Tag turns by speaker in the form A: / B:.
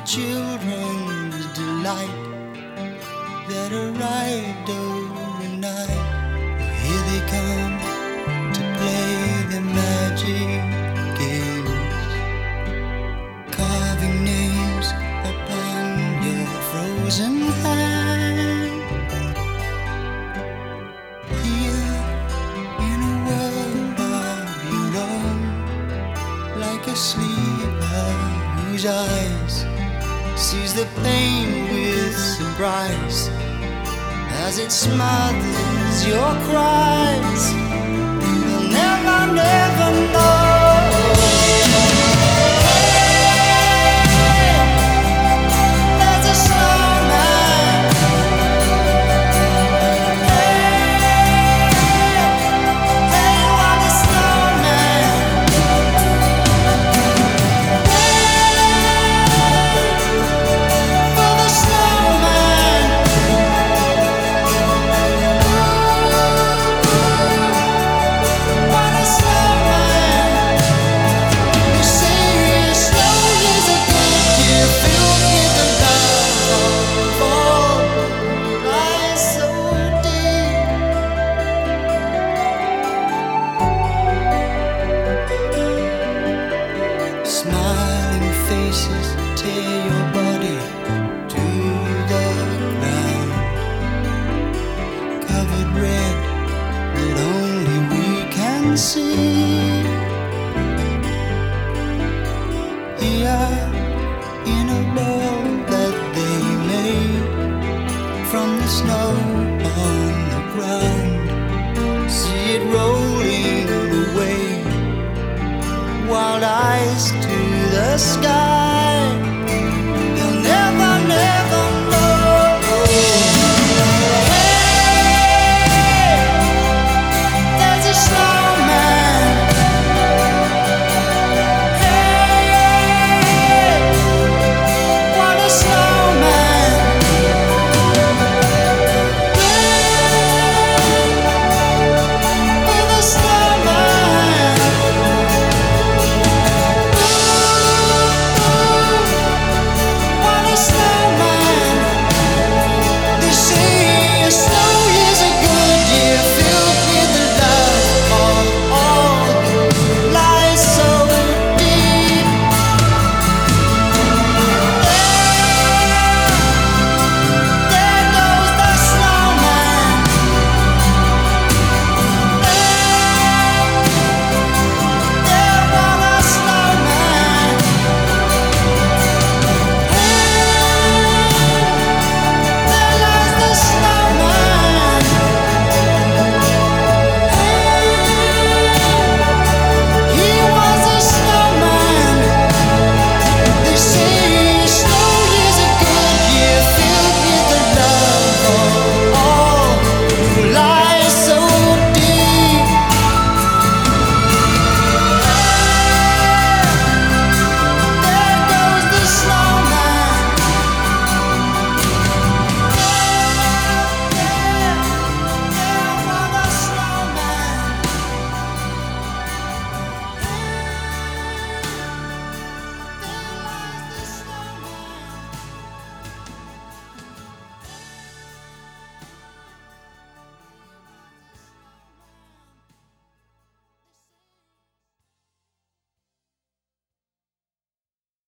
A: children's delight that arrived overnight. Here they come to play their magic games, carving names upon your frozen hand. Here in a world of your own, like a sleeper whose eyes sees the pain with surprise as it smothers your cries. You'll never, never know. There's a snowman. Hey, what a snowman. For the snowman. What a snowman. You say snow is a gift you filled with the love of fall. Lies so deep. Smiling faces tear your body to the ground, covered red that only we can see. Here in a ball that they made from the snow on the ground, see it rolling away, wild eyes to the sky.